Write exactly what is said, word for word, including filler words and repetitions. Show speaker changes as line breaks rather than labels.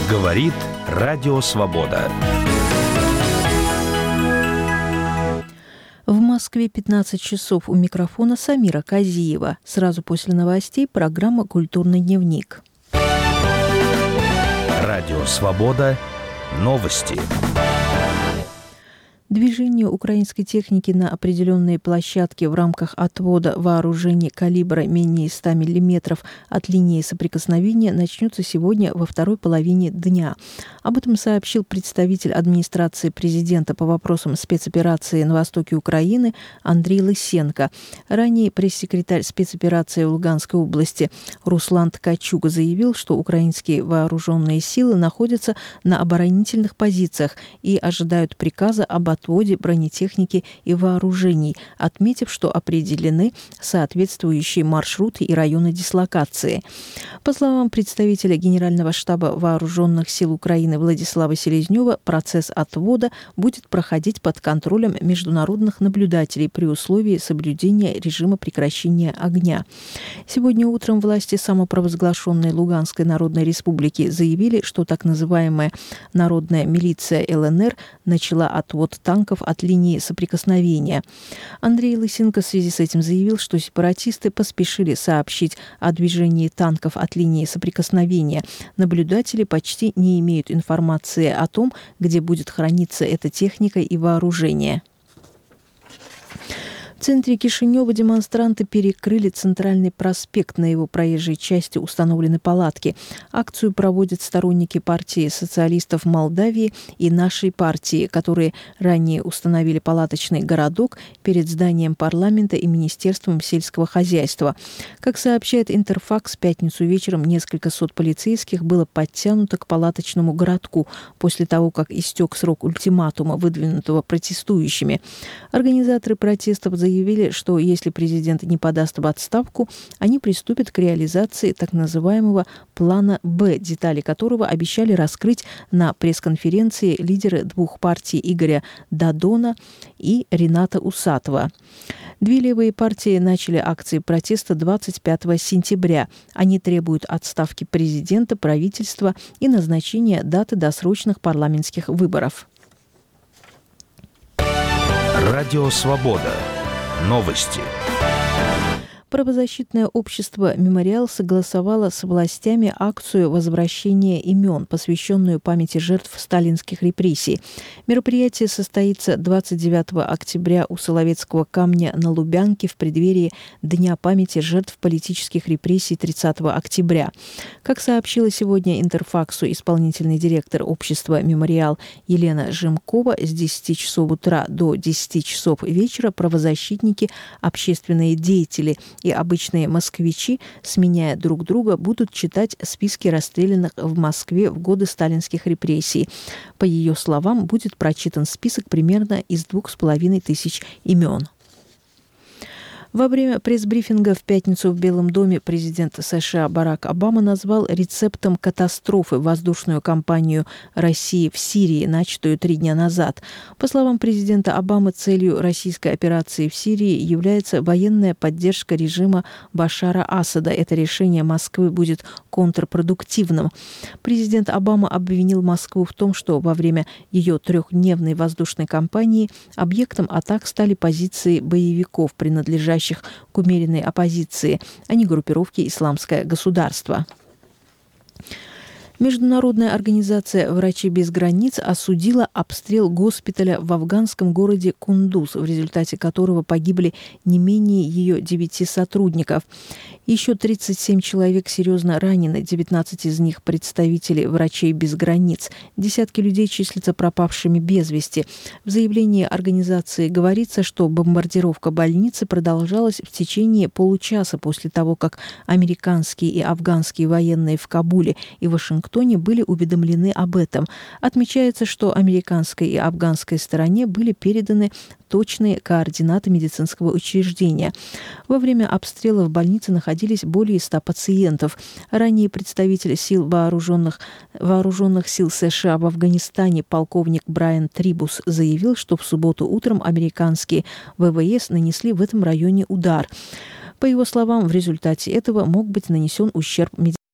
Говорит Радио Свобода.
В Москве пятнадцать часов. У микрофона Самира Казиева. Сразу после новостей программа «Культурный дневник».
Радио Свобода. Новости.
Движение украинской техники на определенные площадки в рамках отвода вооружений калибра менее ста миллиметров от линии соприкосновения начнется сегодня во второй половине дня. Об этом сообщил представитель администрации президента по вопросам спецоперации на востоке Украины Андрей Лысенко. Ранее пресс-секретарь спецоперации в Луганской области Руслан Ткачук заявил, что украинские вооруженные силы находятся на оборонительных позициях и ожидают приказа об отводе бронетехники и вооружений, отметив, что определены соответствующие маршруты и районы дислокации. По словам представителя Генерального штаба Вооруженных сил Украины Владислава Селезнева, процесс отвода будет проходить под контролем международных наблюдателей при условии соблюдения режима прекращения огня. Сегодня утром власти самопровозглашенной Луганской Народной Республики заявили, что так называемая народная милиция ЛНР начала отвод танков от линии соприкосновения. Андрей Лысенко в связи с этим заявил, что сепаратисты поспешили сообщить о движении танков от линии соприкосновения. Наблюдатели почти не имеют информации о том, где будет храниться эта техника и вооружение. В центре Кишинева демонстранты перекрыли центральный проспект. На его проезжей части установлены палатки. Акцию проводят сторонники партии социалистов Молдавии и нашей партии, которые ранее установили палаточный городок перед зданием парламента и Министерством сельского хозяйства. Как сообщает Интерфакс, в пятницу вечером несколько сот полицейских было подтянуто к палаточному городку после того, как истек срок ультиматума, выдвинутого протестующими. Организаторы протестов заявили, заявили, что если президент не подаст в отставку, они приступят к реализации так называемого плана «Б», детали которого обещали раскрыть на пресс-конференции лидеры двух партий Игоря Дадона и Рената Усатова. Две левые партии начали акции протеста двадцать пятого сентября. Они требуют отставки президента, правительства и назначения даты досрочных парламентских выборов.
Радио Свобода. Новости.
Правозащитное общество «Мемориал» согласовало с властями акцию возвращения имен, посвященную памяти жертв сталинских репрессий. Мероприятие состоится двадцать девятого октября у Соловецкого камня на Лубянке в преддверии Дня памяти жертв политических репрессий тридцатого октября. Как сообщила сегодня Интерфаксу исполнительный директор общества «Мемориал» Елена Жемкова, с десяти часов утра до десяти часов вечера правозащитники, общественные деятели и обычные москвичи, сменяя друг друга, будут читать списки расстрелянных в Москве в годы сталинских репрессий. По ее словам, будет прочитан список примерно из двух с половиной тысяч имен. Во время пресс-брифинга в пятницу в Белом доме президент США Барак Обама назвал рецептом катастрофы воздушную кампанию России в Сирии, начатую три дня назад. По словам президента Обамы, целью российской операции в Сирии является военная поддержка режима Башара Асада. Это решение Москвы будет контрпродуктивным. Президент Обама обвинил Москву в том, что во время ее трехдневной воздушной кампании объектом атак стали позиции боевиков, принадлежащих к умеренной оппозиции, а не группировки «Исламское государство». Международная организация «Врачи без границ» осудила обстрел госпиталя в афганском городе Кундуз, в результате которого погибли не менее ее девяти сотрудников. Еще тридцать семь человек серьезно ранены, девятнадцать из них представители «Врачей без границ». Десятки людей числятся пропавшими без вести. В заявлении организации говорится, что бомбардировка больницы продолжалась в течение получаса после того, как американские и афганские военные в Кабуле и Вашингтоне были уведомлены об этом. Отмечается, что американской и афганской стороне были переданы точные координаты медицинского учреждения. Во время обстрела в больнице находились более ста пациентов. Ранее представитель сил вооруженных, вооруженных сил США в Афганистане полковник Брайан Трибус заявил, что в субботу утром американские ВВС нанесли в этом районе удар. По его словам, в результате этого мог быть нанесен ущерб медицине.